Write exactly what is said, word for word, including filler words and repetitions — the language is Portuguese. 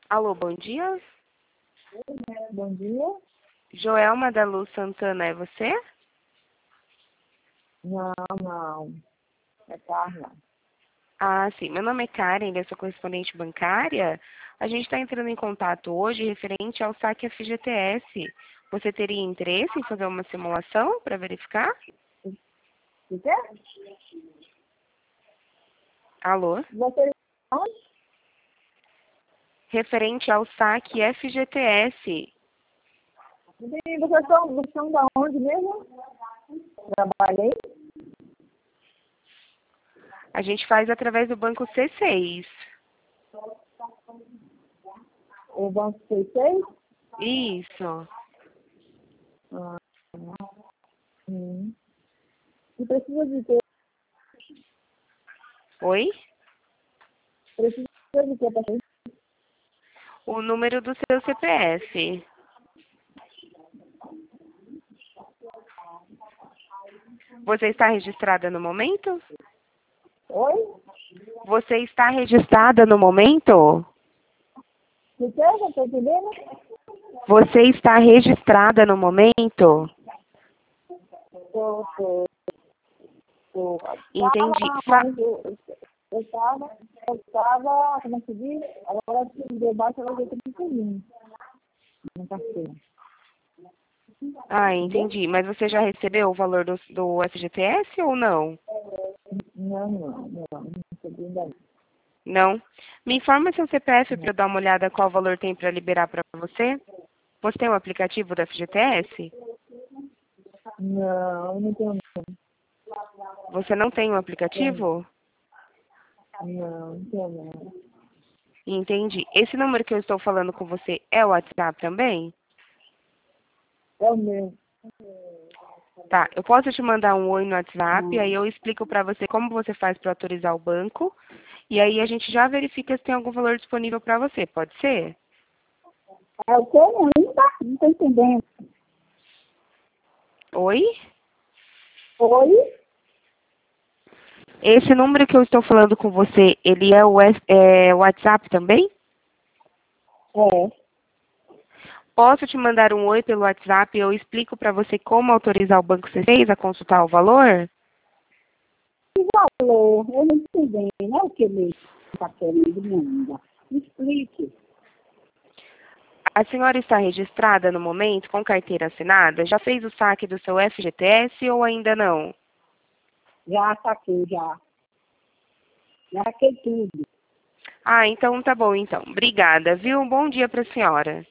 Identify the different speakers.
Speaker 1: Alô, bom dia.
Speaker 2: Bom dia.
Speaker 1: Joelma da Luz Santana, é você?
Speaker 2: Não, não. É Carla.
Speaker 1: Ah, sim. Meu nome é Karen, eu sou correspondente bancária. A gente está entrando em contato hoje referente ao saque F G T S. Você teria interesse em fazer uma simulação para verificar?
Speaker 2: O quê?
Speaker 1: Alô?
Speaker 2: Você
Speaker 1: Referente ao saque F G T S.
Speaker 2: Sim, vocês são, vocês são da onde mesmo? Trabalhei.
Speaker 1: A gente faz através do banco C seis.
Speaker 2: O Banco C seis?
Speaker 1: Isso.
Speaker 2: Ah, hum. E precisa de ter,
Speaker 1: Oi?
Speaker 2: precisa de ter para
Speaker 1: O número do seu C P F. Você está registrada no momento?
Speaker 2: Oi?
Speaker 1: Você está registrada no momento?
Speaker 2: O quê? Não estou entendendo?
Speaker 1: Você está registrada no momento?
Speaker 2: Eu estou. Eu
Speaker 1: Entendi.
Speaker 2: estava,
Speaker 1: Fa-
Speaker 2: mas eu eu estava, eu estava, como é que diz? Agora se debaixo ela veio tudo por mim. Na carteira.
Speaker 1: Ah,
Speaker 2: Entendeu?
Speaker 1: entendi. Mas você já recebeu o valor do, do F G T S ou não?
Speaker 2: Não, não, não, não recebi ainda não.
Speaker 1: Não? Me informa seu C P F
Speaker 2: Não,
Speaker 1: para eu dar uma olhada qual valor tem para liberar para você. Você tem o aplicativo do F G T S?
Speaker 2: não, não tenho
Speaker 1: Você não tem o
Speaker 2: não.
Speaker 1: aplicativo?
Speaker 2: Não, não tenho não.
Speaker 1: Entendi. Esse número que eu estou falando com você é o WhatsApp também?
Speaker 2: É o meu.
Speaker 1: Tá, eu posso te mandar um oi no WhatsApp, aí
Speaker 2: Não.
Speaker 1: eu explico para você como você faz para autorizar o banco, e aí a gente já verifica se tem algum valor disponível para você, pode ser?
Speaker 2: É o que? Não, não tá, não tô entendendo.
Speaker 1: Oi?
Speaker 2: Oi?
Speaker 1: Esse número que eu estou falando com você, ele é o S- é, WhatsApp também?
Speaker 2: É.
Speaker 1: Posso te mandar um oi pelo WhatsApp e eu explico para você como autorizar o Banco C seis a consultar o valor?
Speaker 2: Que valor? Eu não entendi. Não é o que ele está querendo me ainda. Me explique.
Speaker 1: A senhora está registrada no momento com carteira assinada? Já fez o saque do seu F G T S ou ainda não?
Speaker 2: Já saquei, já. Já saquei tudo.
Speaker 1: Ah, então tá bom então. Obrigada, viu? Um bom dia para a senhora.